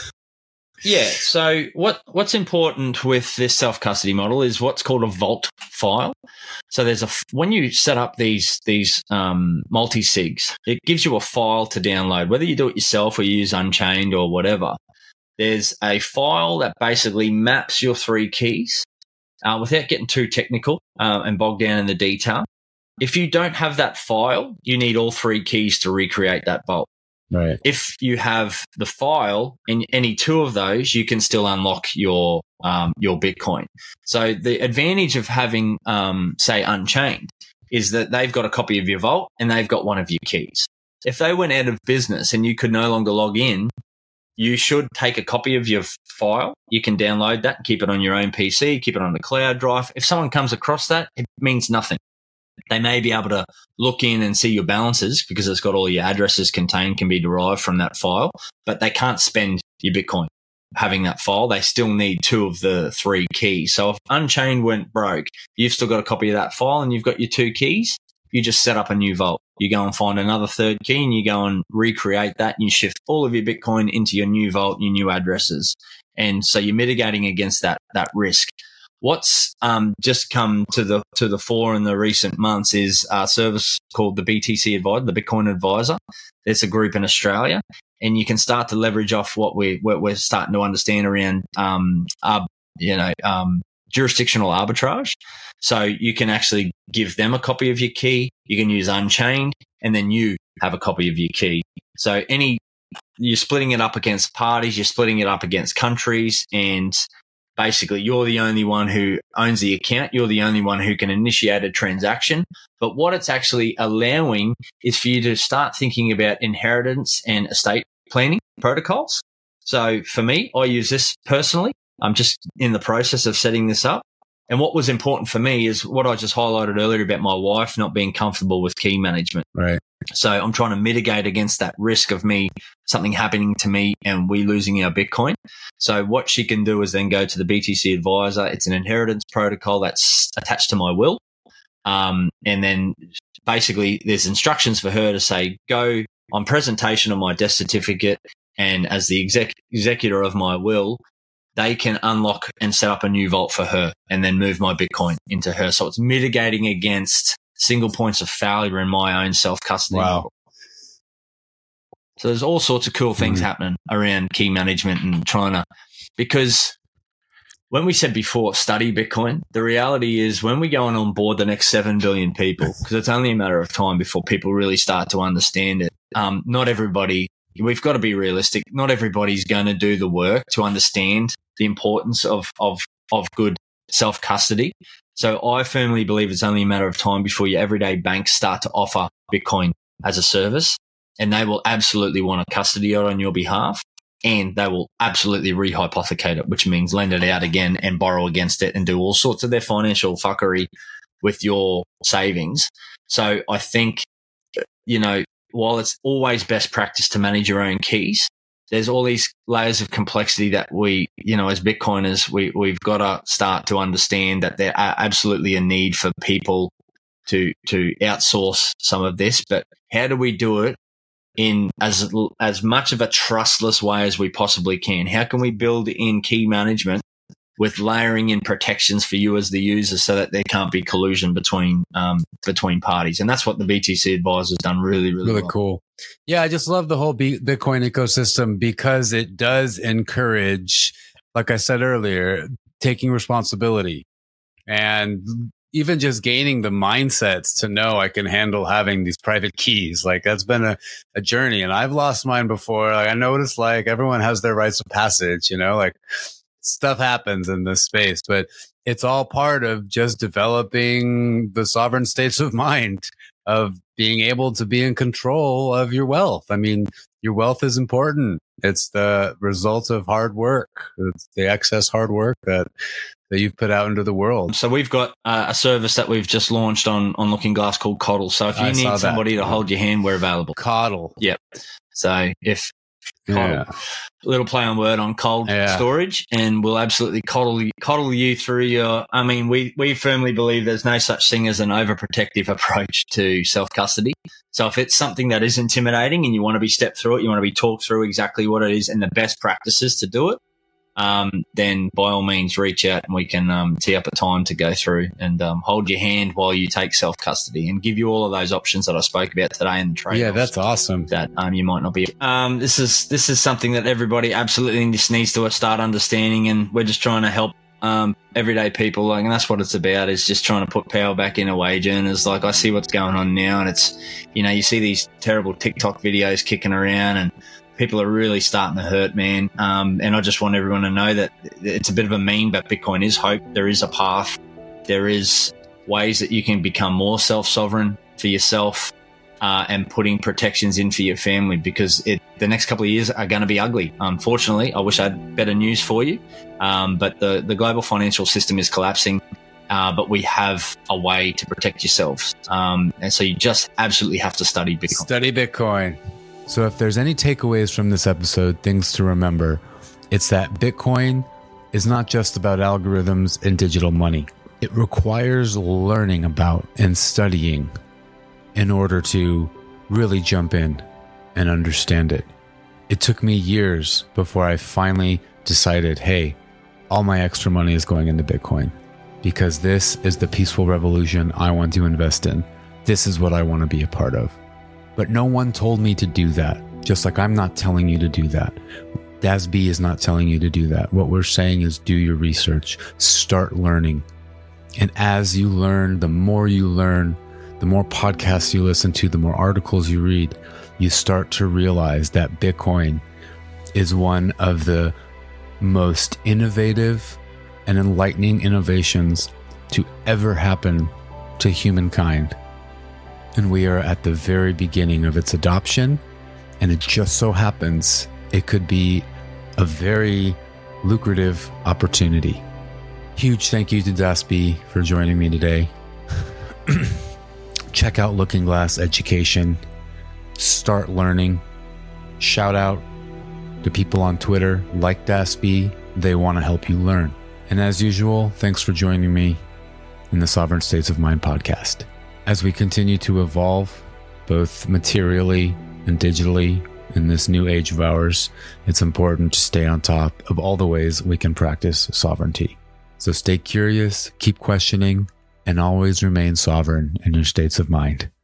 Yeah. So what what's important with this self custody model is what's called a vault file. So there's a when you set up these these um, multi sigs, it gives you a file to download, whether you do it yourself or you use Unchained or whatever. There's a file that basically maps your three keys uh, without getting too technical uh, and bogged down in the detail. If you don't have that file, you need all three keys to recreate that vault. Right. If you have the file in any two of those, you can still unlock your um, your Bitcoin. So the advantage of having, um, say, Unchained is that they've got a copy of your vault and they've got one of your keys. If they went out of business and you could no longer log in, you should take a copy of your file. You can download that and keep it on your own P C, keep it on the cloud drive. If someone comes across that, it means nothing. They may be able to look in and see your balances because it's got all your addresses contained, can be derived from that file, but they can't spend your Bitcoin having that file. They still need two of the three keys. So if Unchained went broke, you've still got a copy of that file and you've got your two keys. You just set up a new vault. You go and find another third key and you go and recreate that and you shift all of your Bitcoin into your new vault, your new addresses. And so you're mitigating against that, that risk. What's um, just come to the to the fore in the recent months is a service called the B T C Advisor, the Bitcoin Advisor. There's a group in Australia, and you can start to leverage off what we what we're starting to understand around, um, uh, you know, um, jurisdictional arbitrage. So you can actually give them a copy of your key. You can use Unchained, and then you have a copy of your key. So any you're splitting it up against parties, you're splitting it up against countries, and basically, you're the only one who owns the account. You're the only one who can initiate a transaction. But what it's actually allowing is for you to start thinking about inheritance and estate planning protocols. So for me, I use this personally. I'm just in the process of setting this up. And what was important for me is what I just highlighted earlier about my wife not being comfortable with key management. Right. So I'm trying to mitigate against that risk of me, something happening to me and we losing our Bitcoin. So what she can do is then go to the B T C Advisor. It's an inheritance protocol that's attached to my will. Um, and then basically there's instructions for her to say, go on presentation of my death certificate. And as the exec- executor of my will, they can unlock and set up a new vault for her and then move my Bitcoin into her. So it's mitigating against single points of failure in my own self-custody wow. model. So there's all sorts of cool things mm. happening around key management and trying to, because when we said before, study Bitcoin, the reality is when we go and onboard the next seven billion people, because it's only a matter of time before people really start to understand it. Um, not everybody, we've got to be realistic. Not everybody's going to do the work to understand the importance of, of, of good self-custody. So I firmly believe it's only a matter of time before your everyday banks start to offer Bitcoin as a service, and they will absolutely want to custody it on your behalf, and they will absolutely rehypothecate it, which means lend it out again and borrow against it and do all sorts of their financial fuckery with your savings. So I think, you know, while it's always best practice to manage your own keys, there's all these layers of complexity that we, you know, as Bitcoiners, we, we've got to start to understand that there are absolutely a need for people to, to outsource some of this. But how do we do it in as, as much of a trustless way as we possibly can? How can we build in key management with layering in protections for you as the user so that there can't be collusion between um, between parties? And that's what the B T C Advisor's done really, really, really well. Cool. Yeah, I just love the whole B- Bitcoin ecosystem because it does encourage, like I said earlier, taking responsibility and even just gaining the mindsets to know I can handle having these private keys. Like that's been a, a journey, and I've lost mine before. Like I know what it's like. Everyone has their rites of passage, you know, like stuff happens in this space, but it's all part of just developing the sovereign states of mind of being able to be in control of your wealth. I mean, your wealth is important. It's the result of hard work. It's the excess hard work that that you've put out into the world. So we've got uh, a service that we've just launched on, on Looking Glass called Coddle. So if you I need somebody that. to hold your hand, we're available. Coddle. Yep. So if Coddle, Yeah. little play on word on cold Yeah. storage, and we'll absolutely coddle you, coddle you through your, I mean, we, we firmly believe there's no such thing as an overprotective approach to self-custody. So if it's something that is intimidating and you want to be stepped through it, you want to be talked through exactly what it is and the best practices to do it, um, then by all means reach out and we can um, tee up a time to go through and um, hold your hand while you take self-custody and give you all of those options that I spoke about today in the trade. Yeah, that's awesome. That um, you might not be. Um, this is this is something that everybody absolutely just needs to start understanding, and we're just trying to help um, everyday people. Like, and that's what it's about, is just trying to put power back into wage earners. Like, I see what's going on now, and it's, you know, you see these terrible TikTok videos kicking around, and people are really starting to hurt, man. Um, and I just want everyone to know that it's a bit of a meme, but Bitcoin is hope. There is a path. There is ways that you can become more self-sovereign for yourself, uh, and putting protections in for your family, because it, the next couple of years are going to be ugly. Unfortunately, I wish I had better news for you. Um, but the, the global financial system is collapsing. Uh, but we have a way to protect yourselves. Um, and so you just absolutely have to study Bitcoin. Study Bitcoin. So if there's any takeaways from this episode, things to remember, it's that Bitcoin is not just about algorithms and digital money. It requires learning about and studying in order to really jump in and understand it. It took me years before I finally decided, hey, all my extra money is going into Bitcoin because this is the peaceful revolution I want to invest in. This is what I want to be a part of. But no one told me to do that, just like I'm not telling you to do that. D A S B is not telling you to do that. What we're saying is do your research, start learning. And as you learn, the more you learn, the more podcasts you listen to, the more articles you read, you start to realize that Bitcoin is one of the most innovative and enlightening innovations to ever happen to humankind. And we are at the very beginning of its adoption. And it just so happens it could be a very lucrative opportunity. Huge thank you to D A S B for joining me today. Check out Looking Glass Education. Start learning. Shout out to people on Twitter like D A S B. They want to help you learn. And as usual, thanks for joining me in the Sovereign States of Mind podcast. As we continue to evolve, both materially and digitally in this new age of ours, it's important to stay on top of all the ways we can practice sovereignty. So stay curious, keep questioning, and always remain sovereign in your states of mind.